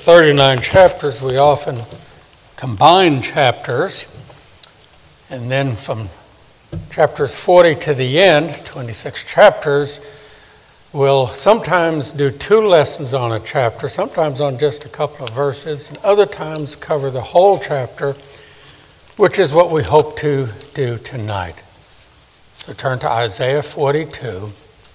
39 chapters, we often combine chapters. And then from chapters 40 to the end, 26 chapters, we'll sometimes do 2 lessons on a chapter, sometimes on just a couple of verses, and other times cover the whole chapter, which is what we hope to do tonight. So turn to Isaiah 42.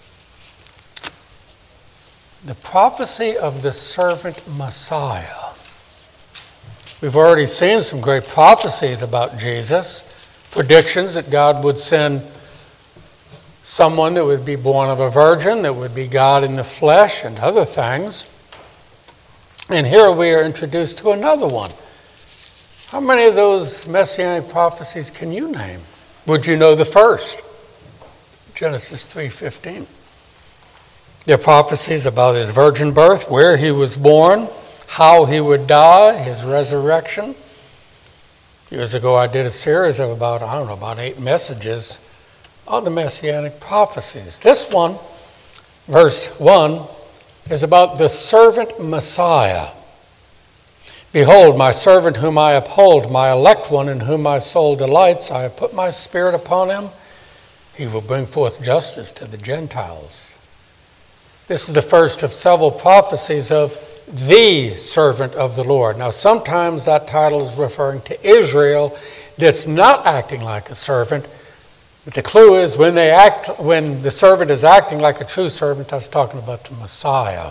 The prophecy of the servant Messiah. We've already seen some great prophecies about Jesus, predictions that God would send someone that would be born of a virgin, that would be God in the flesh, and other things. And here we are introduced to another one. How many of those messianic prophecies can you name? Would you know the first? Genesis 3:15. They're prophecies about his virgin birth, where he was born, how he would die, his resurrection. Years ago I did a series of about 8 messages on the messianic prophecies. This one, verse 1, is about the servant Messiah. Behold, my servant whom I uphold, my elect one in whom my soul delights. I have put my spirit upon him. He will bring forth justice to the Gentiles. This is the first of several prophecies of the servant of the Lord. Now, sometimes that title is referring to Israel that's not acting like a servant. But the clue is when the servant is acting like a true servant, that's talking about the Messiah.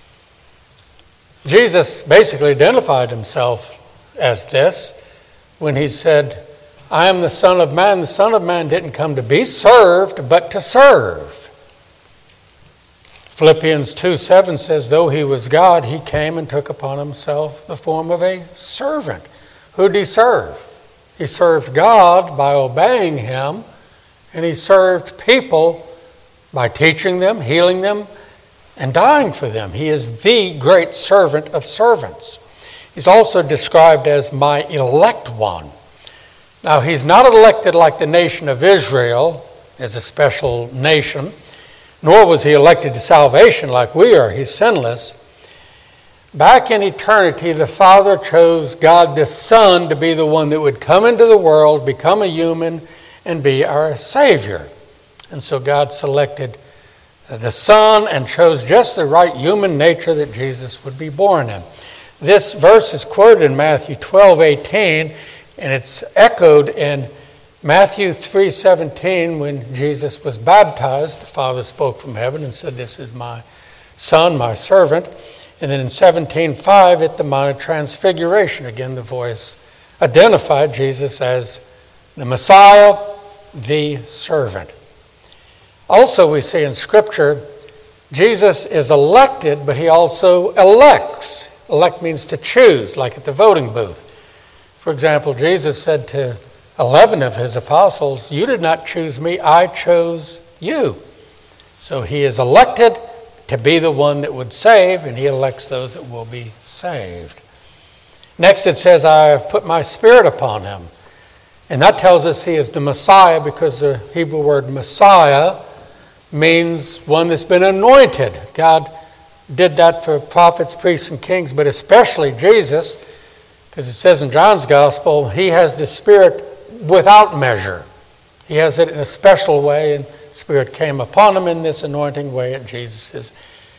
Jesus basically identified himself as this when he said, I am the Son of Man. The Son of Man didn't come to be served, but to serve. Philippians 2:7 says, though he was God, he came and took upon himself the form of a servant. Who did he serve? He served God by obeying him, and he served people by teaching them, healing them, and dying for them. He is the great servant of servants. He's also described as my elect one. Now, he's not elected like the nation of Israel as a special nation, nor was he elected to salvation like we are. He's sinless. Back in eternity, the Father chose God the Son to be the one that would come into the world, become a human, and be our Savior. And so God selected the Son and chose just the right human nature that Jesus would be born in. This verse is quoted in Matthew 12:18, and it's echoed in Matthew 3:17, when Jesus was baptized. The Father spoke from heaven and said, this is my Son, my servant. And then in 17:5 at the Mount of Transfiguration, again the voice identified Jesus as the Messiah, the servant. Also we see in Scripture, Jesus is elected, but he also elects. Elect means to choose, like at the voting booth. For example, Jesus said to 11 of his apostles, you did not choose me, I chose you. So he is elected to be the one that would save, and he elects those that will be saved. Next it says, I have put my spirit upon him. And that tells us he is the Messiah, because the Hebrew word Messiah means one that's been anointed. God did that for prophets, priests, and kings, but especially Jesus, because it says in John's Gospel, he has the Spirit without measure. He has it in a special way, and the Spirit came upon him in this anointing way at Jesus'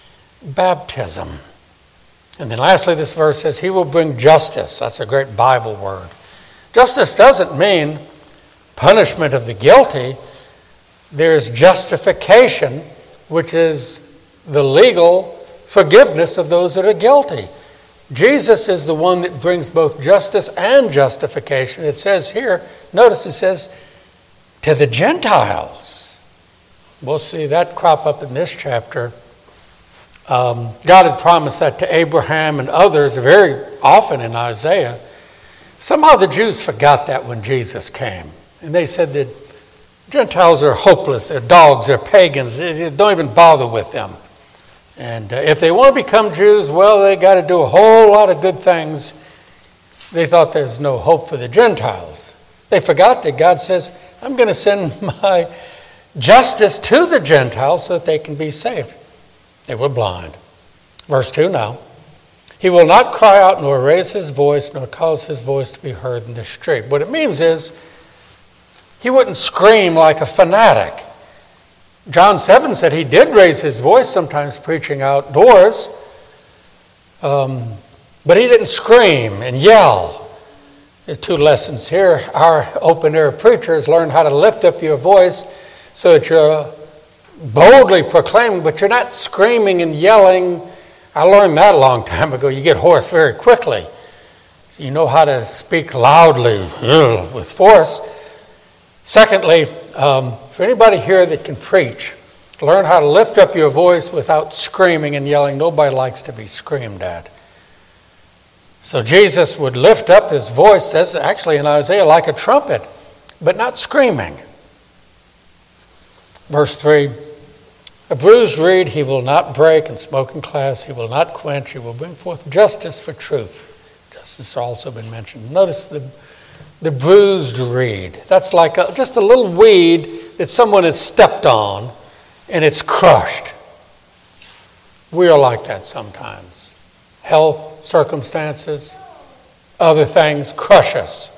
baptism. And then lastly, this verse says, he will bring justice. That's a great Bible word. Justice doesn't mean punishment of the guilty. There's justification, which is the legal forgiveness of those that are guilty. Jesus is the one that brings both justice and justification. It says here, notice it says, to the Gentiles. We'll see that crop up in this chapter. God had promised that to Abraham and others very often in Isaiah. Somehow the Jews forgot that when Jesus came. And they said that Gentiles are hopeless, they're dogs, they're pagans, don't even bother with them. And if they want to become Jews, well, they got to do a whole lot of good things. They thought there's no hope for the Gentiles. They forgot that God says, I'm going to send my justice to the Gentiles so that they can be saved. They were blind. Verse 2 now. He will not cry out nor raise his voice nor cause his voice to be heard in the street. What it means is he wouldn't scream like a fanatic. John 7 said he did raise his voice sometimes preaching outdoors, but he didn't scream and yell. There's two lessons here. Our open-air preachers learn how to lift up your voice so that you're boldly proclaiming, but you're not screaming and yelling. I learned that a long time ago. You get hoarse very quickly. So you know how to speak loudly with force. Secondly, for anybody here that can preach, learn how to lift up your voice without screaming and yelling. Nobody likes to be screamed at. So Jesus would lift up his voice, says actually in Isaiah, like a trumpet, but not screaming. Verse 3, a bruised reed he will not break, and smoking glass he will not quench. He will bring forth justice for truth. Justice has also been mentioned. Notice the bruised reed. That's like just a little weed that someone has stepped on, and it's crushed. We are like that sometimes. Health, circumstances, other things crush us.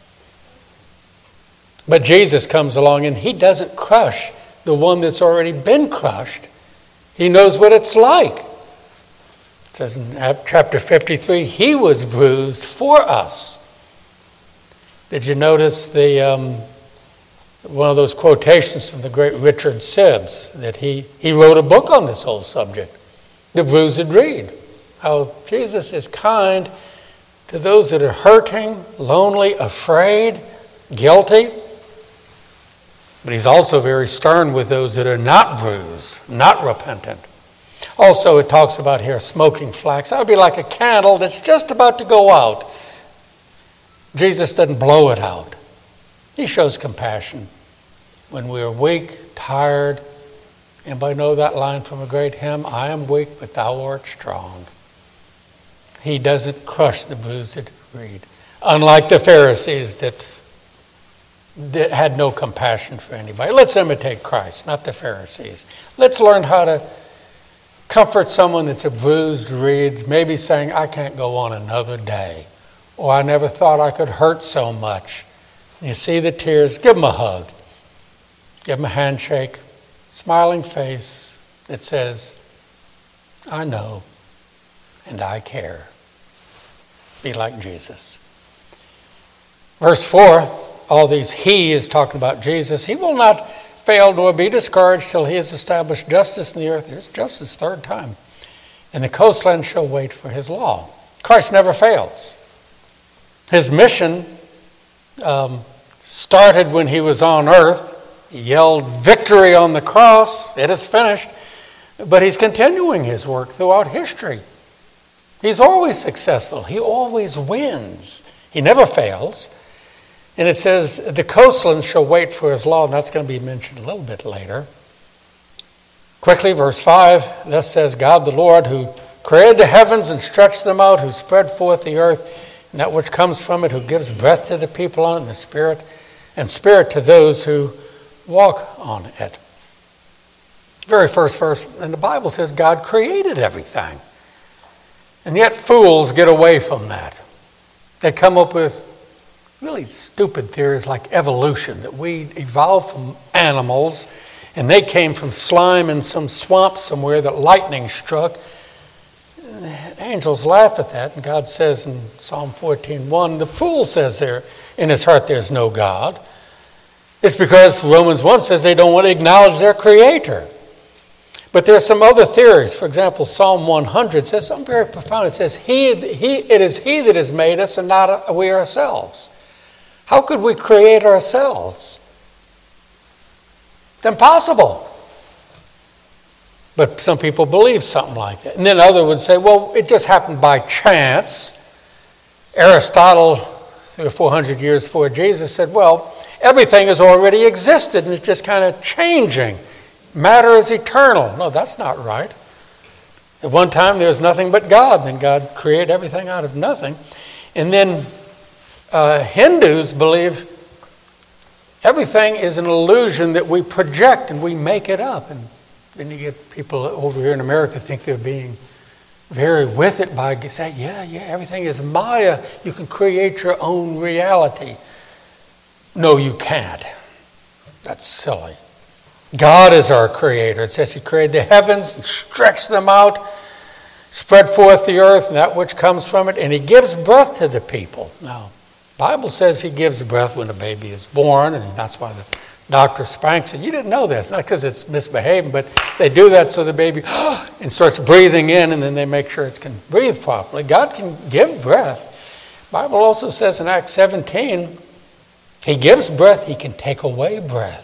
But Jesus comes along and he doesn't crush the one that's already been crushed. He knows what it's like. It says in chapter 53, he was bruised for us. Did you notice one of those quotations from the great Richard Sibbes, that he wrote a book on this whole subject, The Bruised Reed, how Jesus is kind to those that are hurting, lonely, afraid, guilty, but he's also very stern with those that are not bruised, not repentant. Also, it talks about here smoking flax. That would be like a candle that's just about to go out. Jesus doesn't blow it out. He shows compassion when we are weak, tired. Anybody know that line from a great hymn? I am weak, but thou art strong. He doesn't crush the bruised reed. Unlike the Pharisees that had no compassion for anybody. Let's imitate Christ, not the Pharisees. Let's learn how to comfort someone that's a bruised reed, maybe saying, I can't go on another day. Or I never thought I could hurt so much. You see the tears, give them a hug. Give them a handshake, smiling face that says, I know and I care. Be like Jesus. Verse 4, all these he is talking about Jesus. He will not fail nor be discouraged till he has established justice in the earth. Here's justice, third time. And the coastland shall wait for his law. Christ never fails. His mission started when he was on earth. He yelled victory on the cross. It is finished. But he's continuing his work throughout history. He's always successful. He always wins. He never fails. And it says, the coastlands shall wait for his law. And that's going to be mentioned a little bit later. Quickly, verse 5, thus says God the Lord, who created the heavens and stretched them out, who spread forth the earth, and that which comes from it, who gives breath to the people on it, and spirit to those who walk on it. Very first verse, and the Bible says God created everything. And yet fools get away from that. They come up with really stupid theories like evolution, that we evolved from animals, and they came from slime in some swamp somewhere that lightning struck. Angels laugh at that, and God says in Psalm 14:1, the fool says there in his heart there's no God. It's because Romans 1 says they don't want to acknowledge their creator. But there are some other theories. For example, Psalm 100 says something very profound. It says, it is he that has made us and not we ourselves. How could we create ourselves? It's impossible. But some people believe something like that. And then others would say, well, it just happened by chance. Aristotle, 300 or 400 years before Jesus, said, well, everything has already existed and it's just kind of changing. Matter is eternal. No, that's not right. At one time there was nothing but God. Then God created everything out of nothing. And then Hindus believe everything is an illusion that we project and we make it up. And then you get people over here in America think they're being very with it by saying, yeah, everything is Maya. You can create your own reality. No, you can't. That's silly. God is our creator. It says he created the heavens and stretched them out, spread forth the earth and that which comes from it, and he gives breath to the people. Now, the Bible says he gives breath when a baby is born, and that's why the doctor spanks it. You didn't know this, not because it's misbehaving, but they do that so the baby and starts breathing in, and then they make sure it can breathe properly. God can give breath. The Bible also says in Acts 17, he gives breath, he can take away breath.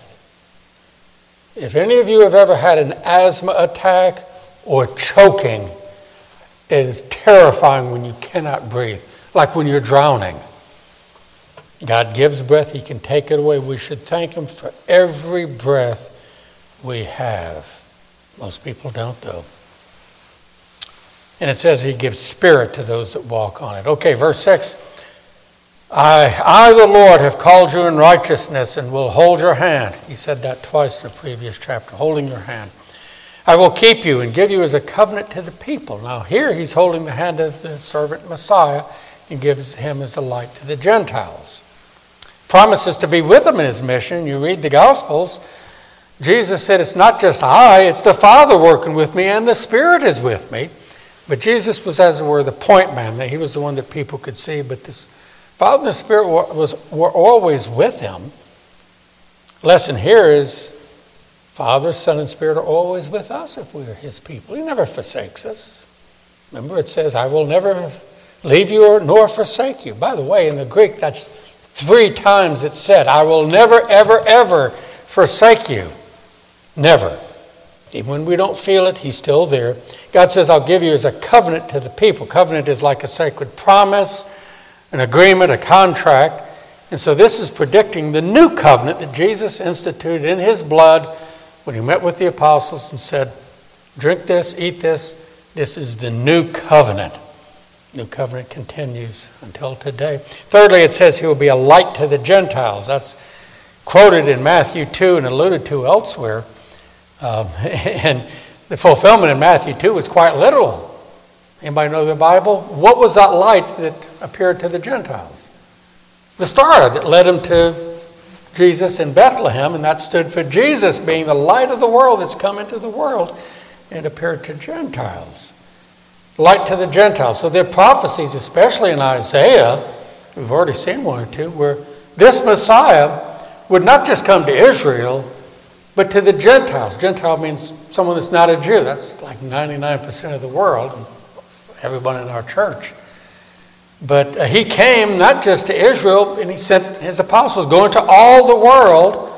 If any of you have ever had an asthma attack or choking, it is terrifying when you cannot breathe, like when you're drowning. God gives breath, he can take it away. We should thank him for every breath we have. Most people don't, though. And it says he gives spirit to those that walk on it. Okay, verse 6. I, the Lord, have called you in righteousness and will hold your hand. He said that twice in the previous chapter, holding your hand. I will keep you and give you as a covenant to the people. Now here he's holding the hand of the servant Messiah and gives him as a light to the Gentiles. Promises to be with him in his mission. You read the Gospels, Jesus said, it's not just I, it's the Father working with me and the Spirit is with me. But Jesus was, as it were, the point man. He was the one that people could see, but this Father and the Spirit were always with him. Lesson here is Father, Son, and Spirit are always with us if we are his people. He never forsakes us. Remember, it says, I will never leave you nor forsake you. By the way, in the Greek, that's 3 times it said, I will never, ever, ever forsake you. Never. Even when we don't feel it, he's still there. God says, I'll give you as a covenant to the people. Covenant is like a sacred promise, an agreement, a contract. And so this is predicting the new covenant that Jesus instituted in his blood when he met with the apostles and said, drink this, eat this. This is the new covenant. New covenant continues until today. Thirdly, it says he will be a light to the Gentiles. That's quoted in Matthew 2 and alluded to elsewhere. And the fulfillment in Matthew 2 was quite literal. Anybody know the Bible? What was that light that appeared to the Gentiles? The star that led them to Jesus in Bethlehem, and that stood for Jesus being the light of the world that's come into the world and appeared to Gentiles. Light to the Gentiles. So there are prophecies, especially in Isaiah, we've already seen one or two, where this Messiah would not just come to Israel, but to the Gentiles. Gentile means someone that's not a Jew. That's like 99% of the world, and everyone in our church. But he came not just to Israel, and he sent his apostles going to all the world.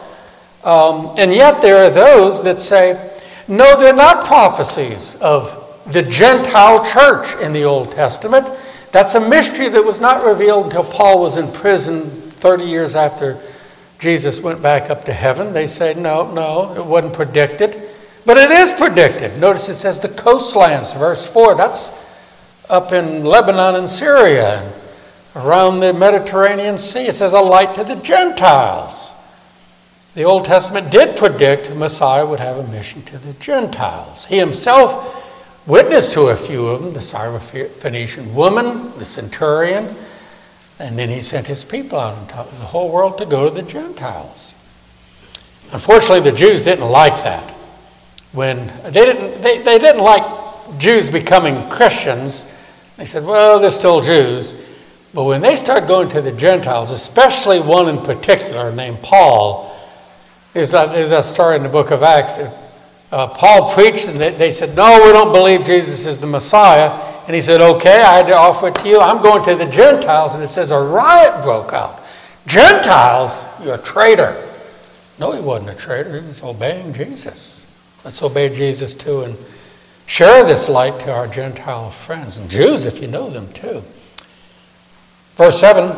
And yet there are those that say, no, they're not prophecies of the Gentile church in the Old Testament. That's a mystery that was not revealed until Paul was in prison 30 years after Jesus went back up to heaven. They say, no, it wasn't predicted. But it is predicted. Notice it says the coastlands, verse 4. That's up in Lebanon and Syria, and around the Mediterranean Sea. It says a light to the Gentiles. The Old Testament did predict the Messiah would have a mission to the Gentiles. He himself witnessed to a few of them, the Syrophoenician woman, the centurion, and then he sent his people out into the whole world to go to the Gentiles. Unfortunately, the Jews didn't like that. When they didn't like Jews becoming Christians. They said, well, they're still Jews. But when they start going to the Gentiles, especially one in particular named Paul, there's a story in the book of Acts that Paul preached, and they said, no, we don't believe Jesus is the Messiah. And he said, okay, I had to offer it to you. I'm going to the Gentiles. And it says a riot broke out. Gentiles? You're a traitor. No, he wasn't a traitor. He was obeying Jesus. Let's obey Jesus too and share this light to our Gentile friends and Jews if you know them too. Verse 7,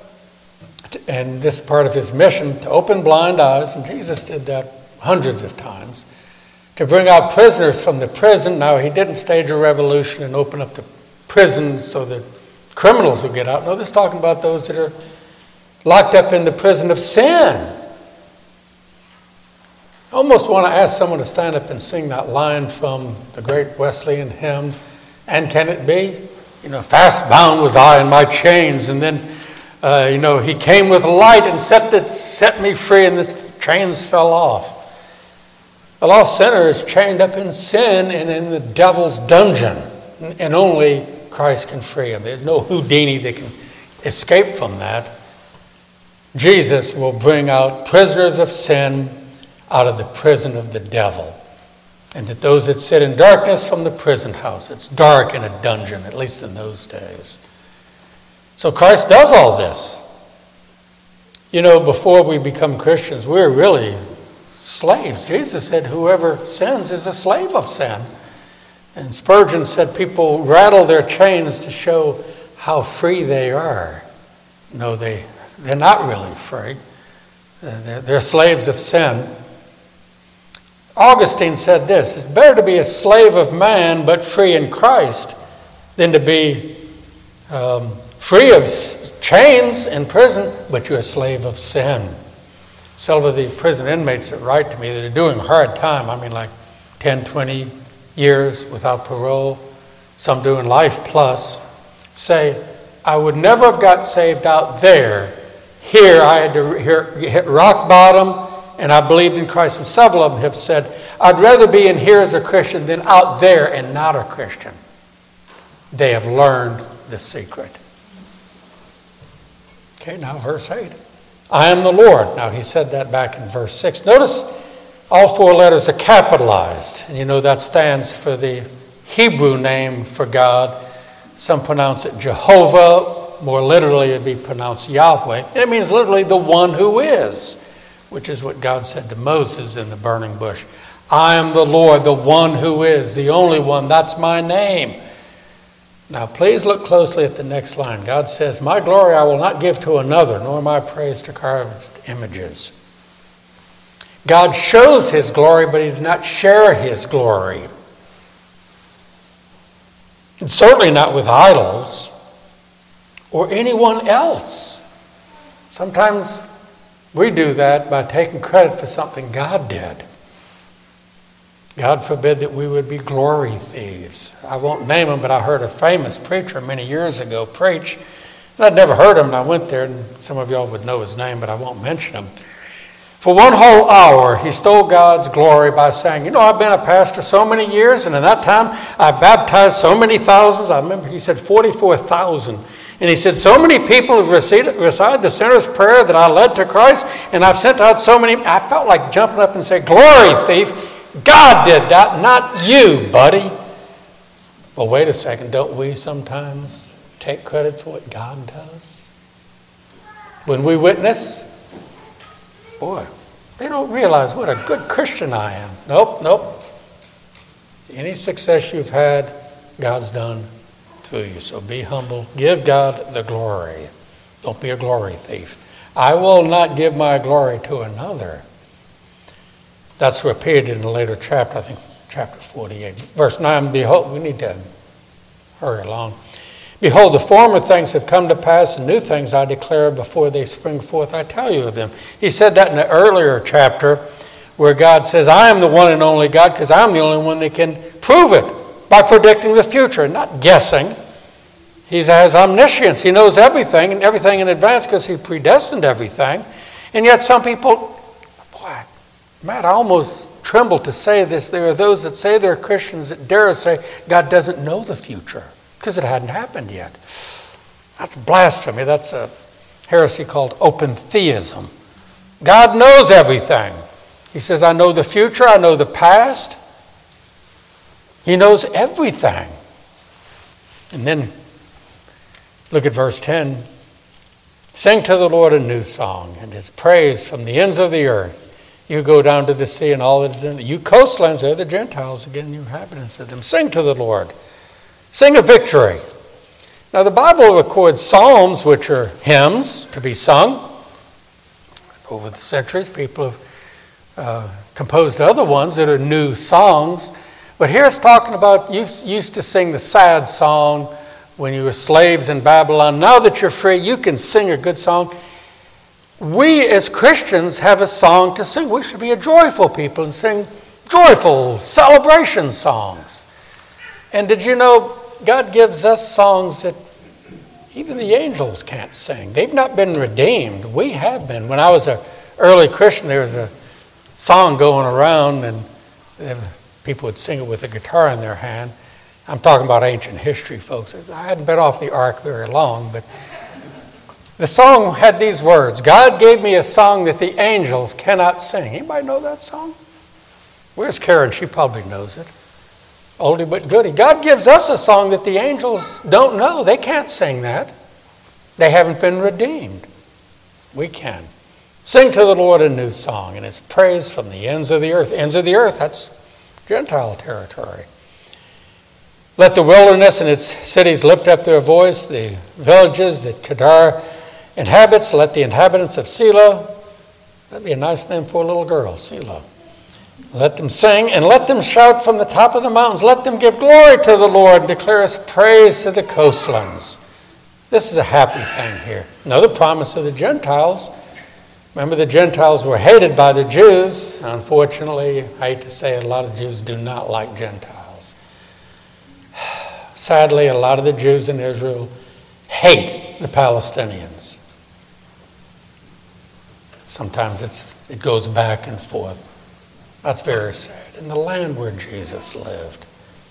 and this part of his mission, to open blind eyes, and Jesus did that hundreds of times, to bring out prisoners from the prison. Now, he didn't stage a revolution and open up the prisons so that criminals would get out. No, this is talking about those that are locked up in the prison of sin. I almost want to ask someone to stand up and sing that line from the great Wesleyan hymn, And can it be? Fast bound was I in my chains, and then, he came with light and set me free, and the chains fell off. A lost sinner is chained up in sin and in the devil's dungeon, and only Christ can free him. There's no Houdini that can escape from that. Jesus will bring out prisoners of sin out of the prison of the devil. And that those that sit in darkness from the prison house, it's dark in a dungeon, at least in those days. So Christ does all this. Before we become Christians, we're really slaves. Jesus said, whoever sins is a slave of sin. And Spurgeon said people rattle their chains to show how free they are. No, they're not really free. They're slaves of sin. Augustine said this: it's better to be a slave of man but free in Christ than to be free of chains in prison, but you're a slave of sin. Several of the prison inmates that write to me that are doing a hard time, like 10, 20 years without parole, some doing life plus, say, I would never have got saved out there. Here I had to hit rock bottom, and I believed in Christ. And several of them have said, I'd rather be in here as a Christian than out there and not a Christian. They have learned the secret. Okay, now verse 8. I am the Lord. Now he said that back in verse 6. Notice all four letters are capitalized. And that stands for the Hebrew name for God. Some pronounce it Jehovah. More literally, it'd be pronounced Yahweh. And it means literally the one who is, which is what God said to Moses in the burning bush. I am the Lord, the one who is, the only one. That's my name. Now, please look closely at the next line. God says, my glory I will not give to another, nor my praise to carved images. God shows his glory, but he did not share his glory. And certainly not with idols or anyone else. Sometimes we do that by taking credit for something God did. God forbid that we would be glory thieves. I won't name him, but I heard a famous preacher many years ago preach. And I'd never heard him, and I went there, and some of y'all would know his name, but I won't mention him. For 1 whole hour, he stole God's glory by saying, I've been a pastor so many years, and in that time, I baptized so many thousands. I remember he said 44,000. And he said, so many people have recited the sinner's prayer that I led to Christ, and I've sent out so many. I felt like jumping up and saying, glory thief. God did that, not you, buddy. Well, wait a second. Don't we sometimes take credit for what God does? When we witness, boy, they don't realize what a good Christian I am. Nope. Any success you've had, God's done through you. So be humble. Give God the glory. Don't be a glory thief. I will not give my glory to another. That's repeated in a later chapter, I think chapter 48. Verse 9, behold, we need to hurry along. Behold, the former things have come to pass, and new things I declare before they spring forth, I tell you of them. He said that in the earlier chapter where God says, I am the one and only God, because I'm the only one that can prove it by predicting the future, not guessing. He has omniscience. He knows everything, and everything in advance because he predestined everything. And yet some people, boy, Matt, I almost tremble to say this. There are those that say they're Christians that dare say God doesn't know the future because it hadn't happened yet. That's blasphemy. That's a heresy called open theism. God knows everything. He says, I know the future, I know the past. He knows everything. And then look at verse 10. Sing to the Lord a new song, and his praise from the ends of the earth. You go down to the sea and all that is in it. You coastlands, they're the Gentiles, again, you inhabitants of them. Sing to the Lord. Sing a victory. Now the Bible records psalms, which are hymns to be sung. Over the centuries, people have composed other ones that are new songs. But here it's talking about, you used to sing the sad song when you were slaves in Babylon. Now that you're free, you can sing a good song. We as Christians have a song to sing. We should be a joyful people and sing joyful celebration songs. And did you know God gives us songs that even the angels can't sing. They've not been redeemed. We have been. When I was an early Christian, there was a song going around, and people would sing it with a guitar in their hand. I'm talking about ancient history, folks. I hadn't been off the ark very long, but the song had these words: God gave me a song that the angels cannot sing. Anybody know that song? Where's Karen? She probably knows it. Oldie but goodie. God gives us a song that the angels don't know. They can't sing that. They haven't been redeemed. We can. Sing to the Lord a new song, and it's praise from the ends of the earth. Ends of the earth, that's Gentile territory. Let the wilderness and its cities lift up their voice, the villages that Kedar inhabits. Let the inhabitants of Selah, that'd be a nice name for a little girl, Selah. Let them sing and let them shout from the top of the mountains. Let them give glory to the Lord and declare his praise to the coastlands. This is a happy thing here. Another promise of the Gentiles. Remember, the Gentiles were hated by the Jews. Unfortunately, I hate to say it, a lot of Jews do not like Gentiles. Sadly, a lot of the Jews in Israel hate the Palestinians. Sometimes it goes back and forth. That's very sad. In the land where Jesus lived.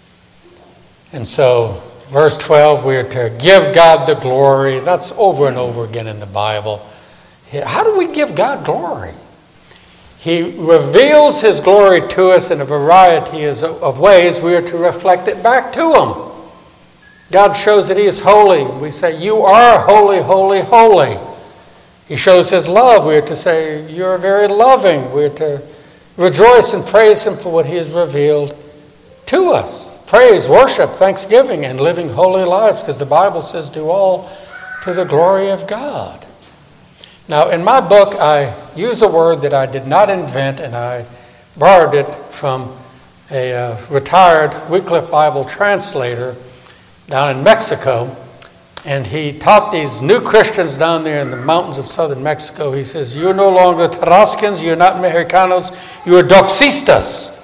And so, verse 12, we are to give God the glory. That's over and over again in the Bible. How do we give God glory? He reveals his glory to us in a variety of ways. We are to reflect it back to him. God shows that he is holy. We say, you are holy, holy, holy. He shows his love. We are to say, you are very loving. We are to rejoice and praise him for what he has revealed to us. Praise, worship, thanksgiving, and living holy lives, because the Bible says do all to the glory of God. Now, in my book, I use a word that I did not invent, and I borrowed it from a retired Wycliffe Bible translator down in Mexico. And he taught these new Christians down there in the mountains of southern Mexico. He says, you're no longer Tarascans, you're not Mexicanos, you are doxistas.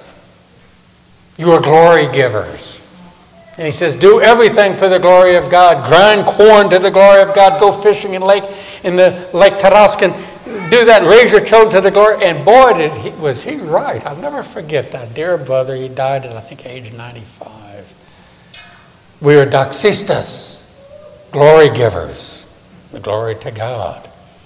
You are glory givers. And he says, do everything for the glory of God. Grind corn to the glory of God. Go fishing in the Lake Tarascan. Do that, raise your children to the glory. And boy, was he right. I'll never forget that dear brother. He died at, I think, age 95. We are doxistas. Glory givers, the glory to God.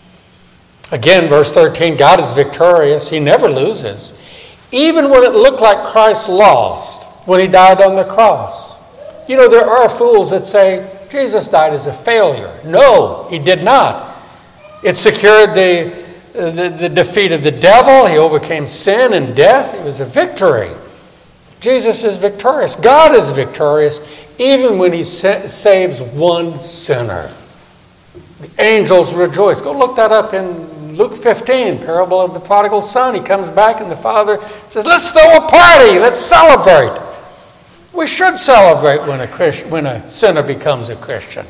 Again, verse 13, God is victorious. He never loses. Even when it looked like Christ lost when he died on the cross. You know, there are fools that say, Jesus died as a failure. No, he did not. It secured the defeat of the devil. He overcame sin and death. It was a victory. Jesus is victorious. God is victorious. Even when he saves one sinner. The angels rejoice. Go look that up in Luke 15, parable of the prodigal son. He comes back and the father says, let's throw a party. Let's celebrate. We should celebrate when a sinner becomes a Christian.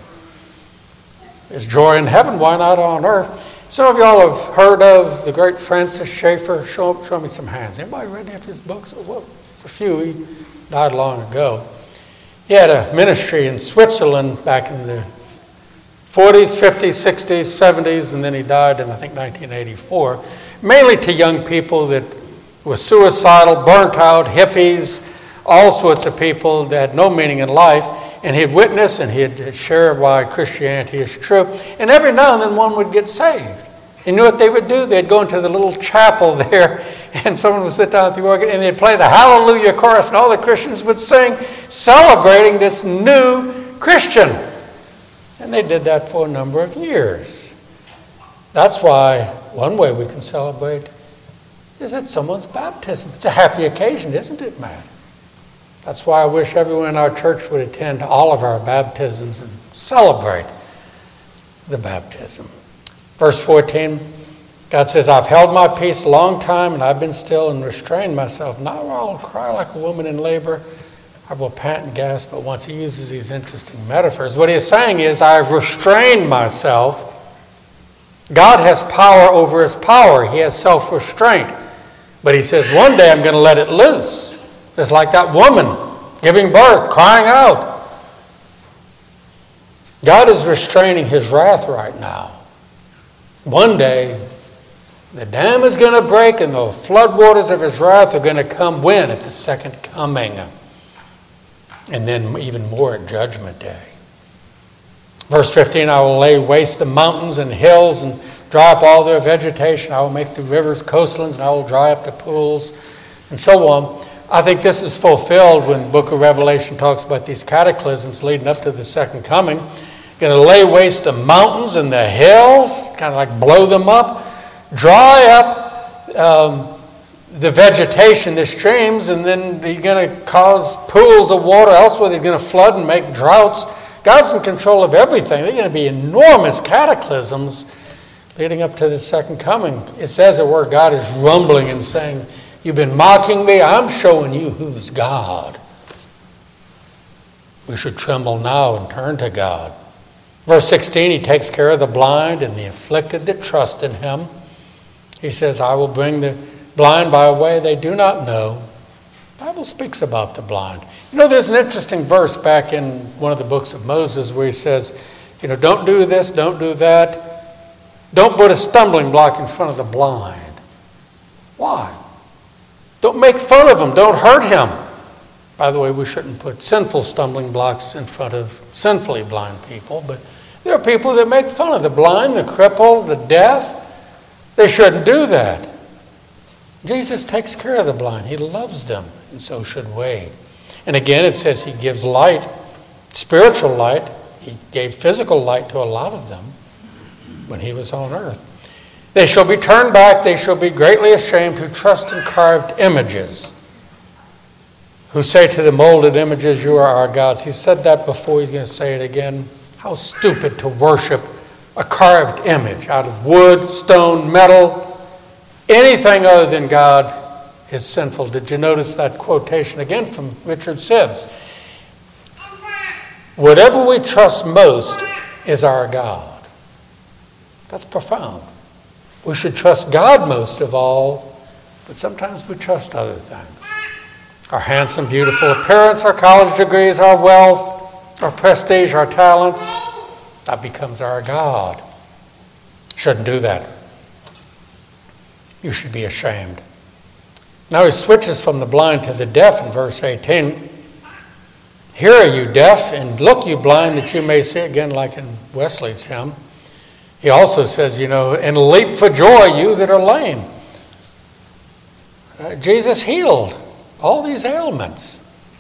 There's joy in heaven. Why not on earth? Some of y'all have heard of the great Francis Schaeffer. Show me some hands. Anybody read any of his books? Well, a few. He died long ago. He had a ministry in Switzerland back in the 40s, 50s, 60s, 70s, and then he died in, I think, 1984. Mainly to young people that were suicidal, burnt out, hippies, all sorts of people that had no meaning in life. And he'd witness and he'd share why Christianity is true. And every now and then one would get saved. You know what they would do? They'd go into the little chapel there, and someone would sit down at the organ, and they'd play the Hallelujah chorus, and all the Christians would sing, celebrating this new Christian. And they did that for a number of years. That's why one way we can celebrate is at someone's baptism. It's a happy occasion, isn't it, Matt? That's why I wish everyone in our church would attend all of our baptisms and celebrate the baptism. Verse 14, God says, I've held my peace a long time, and I've been still and restrained myself. Now I'll cry like a woman in labor. I will pant and gasp. But once he uses these interesting metaphors, what he's saying is, I've restrained myself. God has power over his power. He has self-restraint. But he says, one day I'm going to let it loose. It's like that woman giving birth, crying out. God is restraining his wrath right now. One day, the dam is going to break and the floodwaters of his wrath are going to come when? At the second coming. And then even more at Judgment Day. Verse 15, I will lay waste the mountains and hills and dry up all their vegetation. I will make the rivers coastlands and I will dry up the pools and so on. I think this is fulfilled when the book of Revelation talks about these cataclysms leading up to the second coming. Going to lay waste the mountains and the hills, kind of like blow them up, dry up the vegetation, the streams, and then he's going to cause pools of water elsewhere. He's going to flood and make droughts. God's in control of everything. There are going to be enormous cataclysms leading up to the second coming. It says that where God is rumbling and saying, you've been mocking me, I'm showing you who's God. We should tremble now and turn to God. Verse 16, he takes care of the blind and the afflicted that trust in him. He says, I will bring the blind by a way they do not know. The Bible speaks about the blind. You know, there's an interesting verse back in one of the books of Moses where he says, don't do this, don't do that. Don't put a stumbling block in front of the blind. Why? Don't make fun of him. Don't hurt him. By the way, we shouldn't put sinful stumbling blocks in front of sinfully blind people, but there are people that make fun of the blind, the crippled, the deaf. They shouldn't do that. Jesus takes care of the blind. He loves them, and so should we. And again, it says he gives light, spiritual light. He gave physical light to a lot of them when he was on earth. They shall be turned back. They shall be greatly ashamed who trust in carved images, who say to the molded images, you are our gods. He said that before. He's going to say it again. How stupid to worship a carved image out of wood, stone, metal. Anything other than God is sinful. Did you notice that quotation again from Richard Sibbes? Whatever we trust most is our God. That's profound. We should trust God most of all, but sometimes we trust other things. Our handsome, beautiful appearance, our college degrees, our wealth, our prestige, our talents, that becomes our God. Shouldn't do that. You should be ashamed. Now he switches from the blind to the deaf in verse 18. Hear, you deaf, and look, you blind, that you may see. Again, like in Wesley's hymn. He also says, and leap for joy, you that are lame. Jesus healed all these ailments.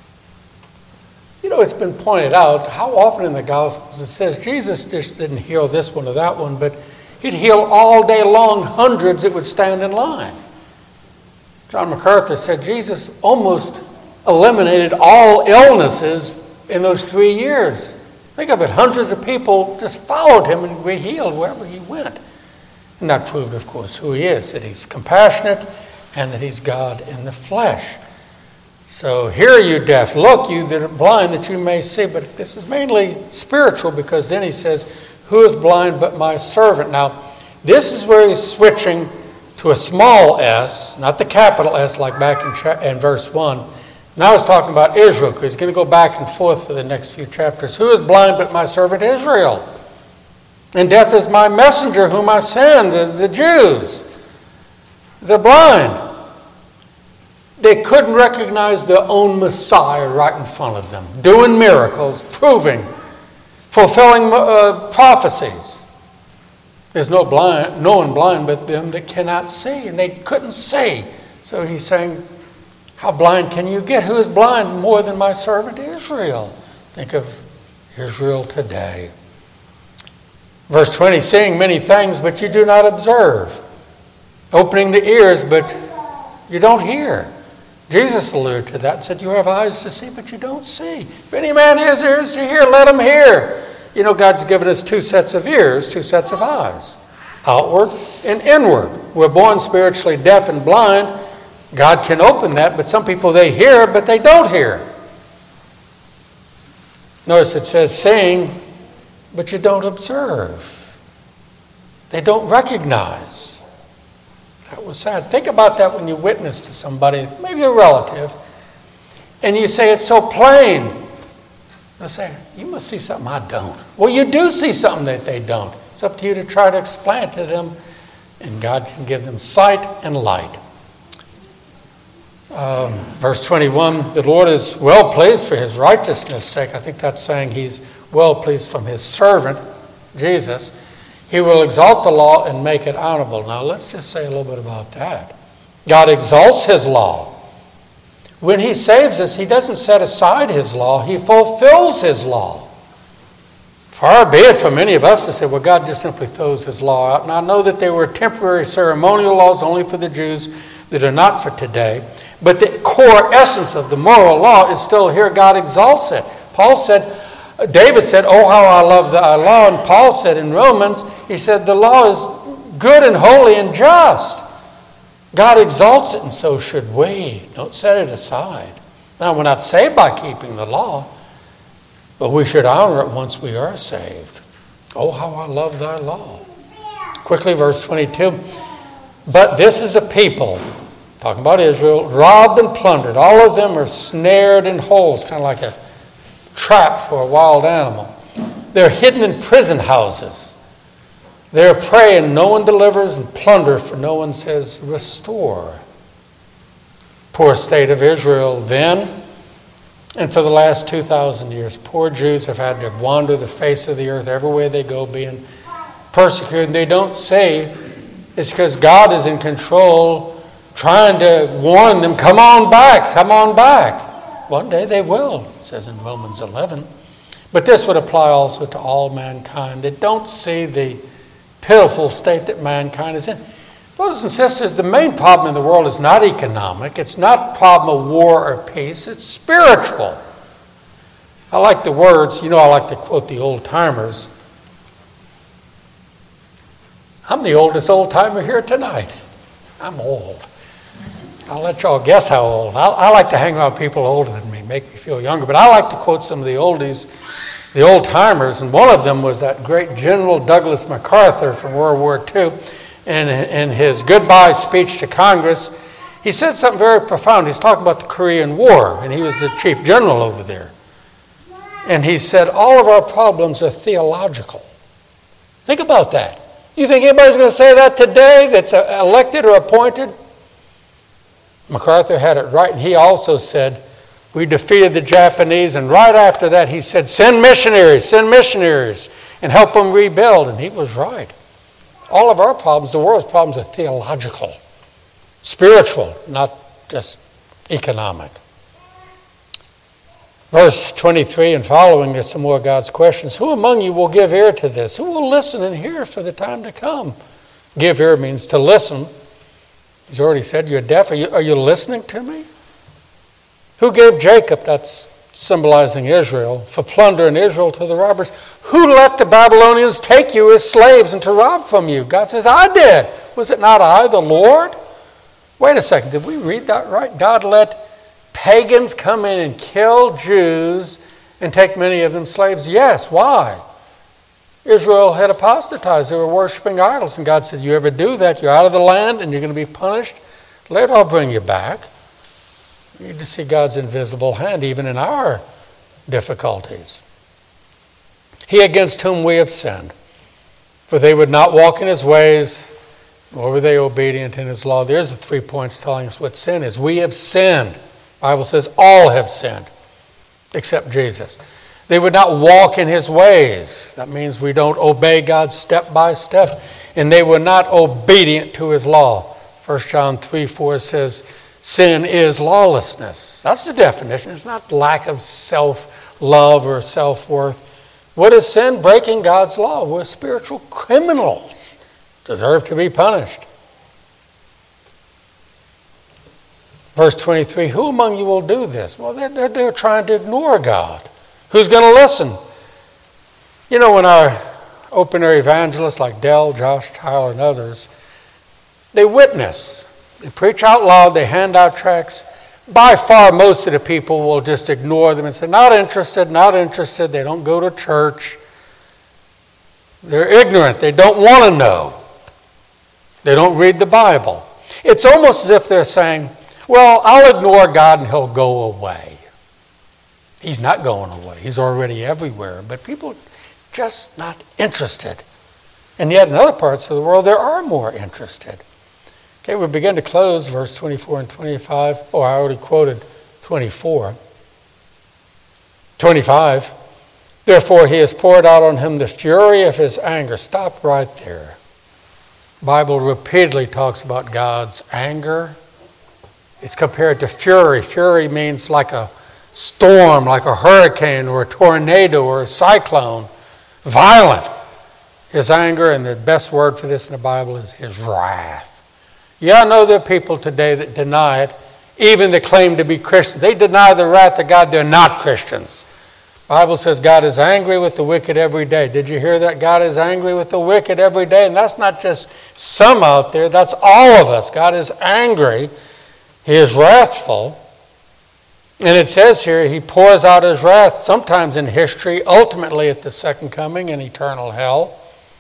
It's been pointed out how often in the Gospels it says Jesus just didn't heal this one or that one, but he'd heal all day long hundreds that would stand in line. John MacArthur said Jesus almost eliminated all illnesses in those 3 years. Think of it, hundreds of people just followed him and were healed wherever he went. And that proved, of course, who he is, that he's compassionate and that he's God in the flesh. So hear, you deaf, look, you that are blind, that you may see. But this is mainly spiritual, because then he says, who is blind but my servant? Now, this is where he's switching to a small s, not the capital S like back in verse 1. Now he's talking about Israel, because he's going to go back and forth for the next few chapters. Who is blind but my servant Israel? And deaf is my messenger whom I send, the Jews. The blind. They couldn't recognize their own Messiah right in front of them, doing miracles, proving, fulfilling prophecies. There's no one blind but them that cannot see, and they couldn't see. So he's saying, how blind can you get? Who is blind more than my servant Israel? Think of Israel today. Verse 20, seeing many things, but you do not observe. Opening the ears, but you don't hear. Jesus alluded to that and said, you have eyes to see, but you don't see. If any man has ears to hear, let him hear. God's given us 2 sets of ears, 2 sets of eyes, outward and inward. We're born spiritually deaf and blind. God can open that, but some people, they hear, but they don't hear. Notice it says, seeing, but you don't observe. They don't recognize. That was sad. Think about that when you witness to somebody, maybe a relative, and you say it's so plain. They'll say, you must see something I don't. Well, you do see something that they don't. It's up to you to try to explain it to them, and God can give them sight and light. Verse 21, the Lord is well pleased for his righteousness' sake. I think that's saying he's well pleased from his servant, Jesus. He will exalt the law and make it honorable. Now, let's just say a little bit about that. God exalts his law. When he saves us, he doesn't set aside his law. He fulfills his law. Far be it from any of us to say, well, God just simply throws his law out. And I know that they were temporary ceremonial laws only for the Jews that are not for today. But the core essence of the moral law is still here. God exalts it. David said, oh, how I love thy law. And Paul said in Romans, he said, the law is good and holy and just. God exalts it, and so should we. Don't set it aside. Now, we're not saved by keeping the law, but we should honor it once we are saved. Oh, how I love thy law. Quickly, verse 22. But this is a people, talking about Israel, robbed and plundered. All of them are snared in holes, kind of like a trap for a wild animal. They're hidden in prison houses. They're prey and no one delivers, and plunder for no one says restore. Poor state of Israel then, and for the last 2,000 years. Poor Jews have had to wander the face of the earth everywhere they go, being persecuted. And they don't say it's because God is in control, trying to warn them, come on back, come on back. One day they will, it says in Romans 11. But this would apply also to all mankind. They don't see the pitiful state that mankind is in. Brothers and sisters, the main problem in the world is not economic. It's not a problem of war or peace. It's spiritual. I like the words, I like to quote the old timers. I'm the oldest old timer here tonight. I'm old. I'll let y'all guess how old. I like to hang around people older than me, make me feel younger. But I like to quote some of the oldies, the old timers, and one of them was that great General Douglas MacArthur from World War II. And in his goodbye speech to Congress, he said something very profound. He's talking about the Korean War, and he was the chief general over there. And he said, all of our problems are theological. Think about that. You think anybody's going to say that today that's elected or appointed? MacArthur had it right, and he also said, we defeated the Japanese, and right after that he said, send missionaries, and help them rebuild. And he was right. All of our problems, the world's problems, are theological, spiritual, not just economic. Verse 23 and following, there's some more of God's questions. Who among you will give ear to this? Who will listen and hear for the time to come? Give ear means to listen. He's already said you're deaf. Are you listening to me? Who gave Jacob, that's symbolizing Israel, for plunder in Israel to the robbers? Who let the Babylonians take you as slaves and to rob from you? God says, I did. Was it not I, the Lord? Wait a second, did we read that right? God let pagans come in and kill Jews and take many of them slaves? Yes, why? Israel had apostatized. They were worshiping idols. And God said, you ever do that, you're out of the land and you're going to be punished. Later I'll bring you back. You need to see God's invisible hand even in our difficulties. He against whom we have sinned. For they would not walk in his ways, nor were they obedient in his law. There's the 3 points telling us what sin is. We have sinned. The Bible says all have sinned, except Jesus. They would not walk in his ways. That means we don't obey God step by step. And they were not obedient to his law. 1 John 3:4 says, sin is lawlessness. That's the definition. It's not lack of self-love or self-worth. What is sin? Breaking God's law. We're spiritual criminals. Deserve to be punished. Verse 23, who among you will do this? Well, they're trying to ignore God. Who's going to listen? When our open-air evangelists like Dell, Josh, Tyler, and others, they witness. They preach out loud, they hand out tracts. By far, most of the people will just ignore them and say, not interested, they don't go to church. They're ignorant, they don't want to know. They don't read the Bible. It's almost as if they're saying, well, I'll ignore God and he'll go away. He's not going away. He's already everywhere. But people just not interested. And yet in other parts of the world, there are more interested. Okay, we begin to close verse 24 and 25. Oh, I already quoted 24. 25. Therefore, he has poured out on him the fury of his anger. Stop right there. The Bible repeatedly talks about God's anger. It's compared to fury. Fury means like a storm, like a hurricane or a tornado or a cyclone. Violent. His anger, and the best word for this in the Bible is his wrath. Yeah, I know there are people today that deny it, even that claim to be Christians. They deny the wrath of God. They're not Christians. The Bible says God is angry with the wicked every day. Did you hear that? God is angry with the wicked every day. And that's not just some out there. That's all of us. God is angry. He is wrathful. And it says here, he pours out his wrath, sometimes in history, ultimately at the second coming in eternal hell.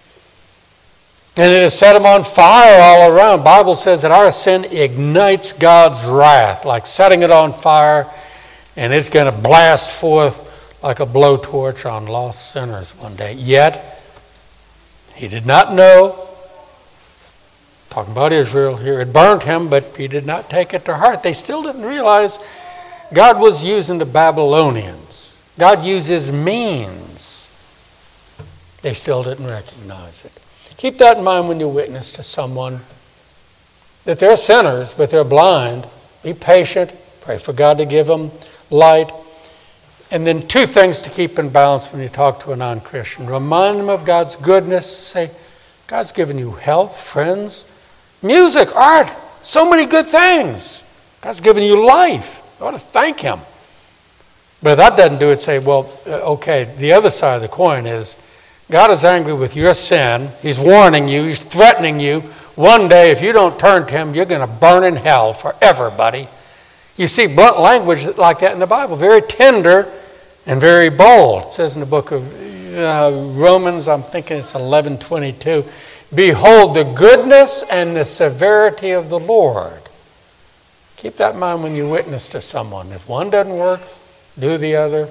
And it has set him on fire all around. The Bible says that our sin ignites God's wrath, like setting it on fire, and it's going to blast forth like a blowtorch on lost sinners one day. Yet, he did not know, talking about Israel here, it burned him, but he did not take it to heart. They still didn't realize God was using the Babylonians. God uses means. They still didn't recognize it. Keep that in mind when you witness to someone, that they're sinners, but they're blind. Be patient. Pray for God to give them light. And then two things to keep in balance when you talk to a non-Christian. Remind them of God's goodness. Say, God's given you health, friends, music, art, so many good things. God's given you life. You ought to thank him. But if that doesn't do it, say, well, okay, the other side of the coin is God is angry with your sin. He's warning you. He's threatening you. One day, if you don't turn to him, you're going to burn in hell forever, buddy. You see blunt language like that in the Bible, very tender and very bold. It says in the book of Romans, I'm thinking it's 11:22, behold the goodness and the severity of the Lord. Keep that in mind when you witness to someone. If one doesn't work, do the other.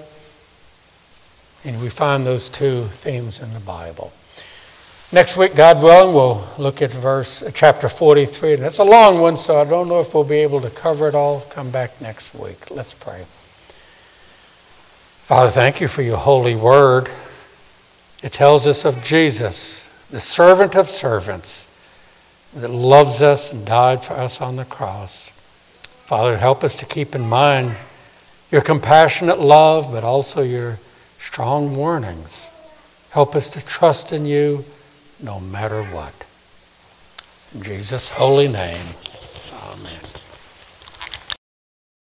And we find those two themes in the Bible. Next week, God willing, we'll look at chapter 43. And that's a long one, so I don't know if we'll be able to cover it all. Come back next week. Let's pray. Father, thank you for your holy word. It tells us of Jesus, the servant of servants, that loves us and died for us on the cross. Father, help us to keep in mind your compassionate love, but also your strong warnings. Help us to trust in you no matter what. In Jesus' holy name, amen.